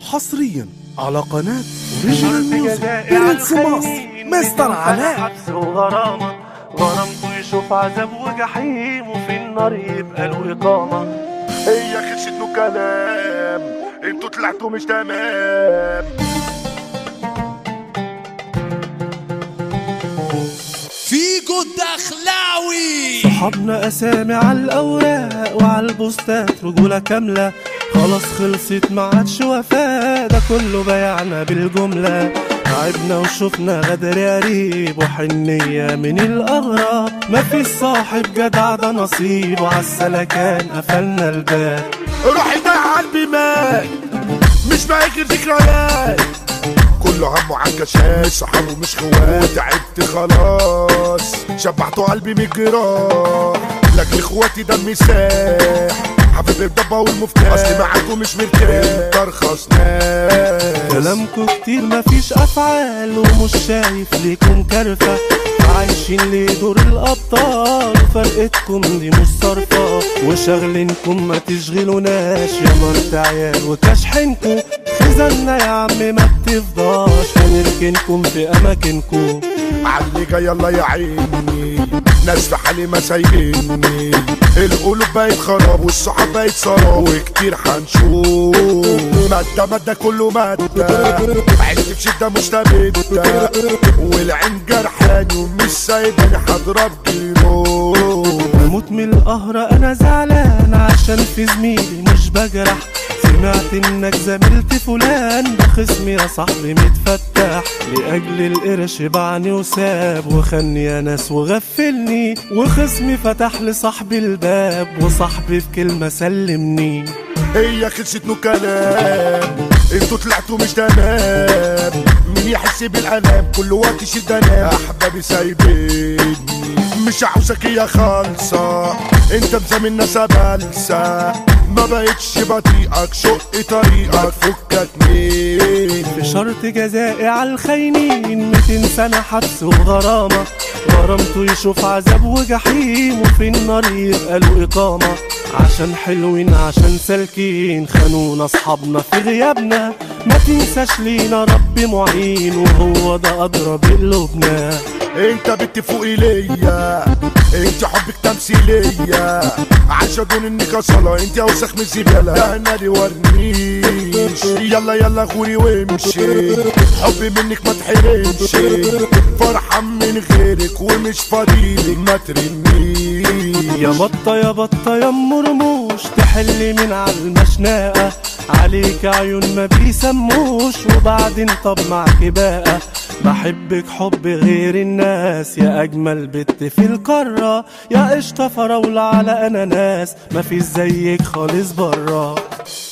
حصريا على قناة اوريجينال ميوزك برنس مصر مستر علاء. حبس وغرامة، غرامته يشوف عذاب وجحيم وفي النار يبقى له إقامة. هي خلصتنوا كلام، انتوا طلعتوا مش تمام. فيجو الدخلاوي. صحابنا أسامي على الأوراق وعلى البوستات رجولة كاملة، خلاص خلصت ما عادش وفاء، ده كله بيعنا بالجملة. تعبنا وشوفنا غدر قريب وحنية من الأغراب، مفيش صاحب جدع ده نصيب، وعالسلكان قفلنا الباب. روحي ضايع قلبي مات، مش باقي غير ذكريات، كله همه عالكشاش، صحابه مش خوات. تعبت خلاص، شبعتوا قلبي من الجراح، لاجل اخواتي دمي ساح، حبيب الضبة والمفتاح، اصلي معاكم مش مرتاح، انت ارخص ناس. كلامكم كتير مفيش افعال، ومش شايف ليكم كرفة، عايشين ليه دور الابطال، فرقتكم دي مش صرفة، وشغلينكم ما تشغلوناش، يا مرت عيال وكشحنكم، خزنا يا عم ما بتفضاش، هنركنكم في اماكنكم. عاللي جاي الله يعيني، ناس في حالي ما سايبيني، القلوب بقت خراب والصحاب بقت سراب، وكتير هنشوف مادة كله مادة، عشت في شدة مستمدة، والعين جرحاني ومش سايباني، هضرب جيرو. بموت من القهر انا زعلان، عشان في زميلي مش بجرح، سمعت انك زميلت فلان، ده خصمي يا صاحبي متفتح، لاجل القرش باعني وساب، وخني يا ناس وغفلني، وخصمي فتح لصاحبي الباب، وصاحبي في كلمة سلمني. هي خلصتنوا كلام، انتوا طلعتوا مش تمام، مين يحس بالالام، كل وقت شد انام، احبابي سايبيني، مش عاوزك يا خالصة، انت مزاملنا سبالسة، ما بقتش بطيئك، شق طريقك، فكك مين. في شرط جزائي عالخاينين 200 سنة حبس وغرامة، غرامته يشوف عذاب وجحيم، وفي النار يبقى له إقامة، عشان حلوين عشان سالكين، خانونا أصحابنا في غيابنا، ما تنساش لينا رب معين، وهو ده أدرى بقلوبنا. انت بنت فوقي ليا، انت حبك تمثيلية، عشان انك اصلا انت اوسخ من الزبالة، ده انا لي ورنيش، يلا يلا غوري وامشي، حبي منك ما تحرمش، فرحان من غيرك ومش فاضيلك، ما ترنيش. يا بطة يا بطة يا مرموش، تحلي من عالمشناقة، عليك عيون ما بيسموش، وبعدين طب معك بقى، بحبك حب غير الناس، يا اجمل بت في القارة، يا قشطة فراولة على اناناس، مفيش زيك خالص برا.